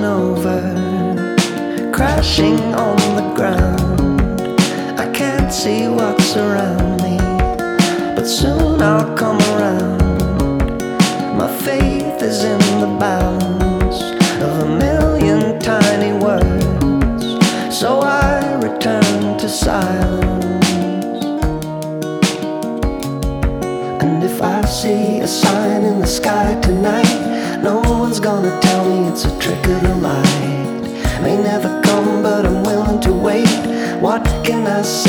over, crashing on the ground. I can't see what's around me, but soon I'll come around. My faith is in the bounds of a million tiny words, so I return to silence. And if I see a sign in the sky tonight, no one's gonna tell me it's a trick of the light. May never come, but I'm willing to wait. What can I say?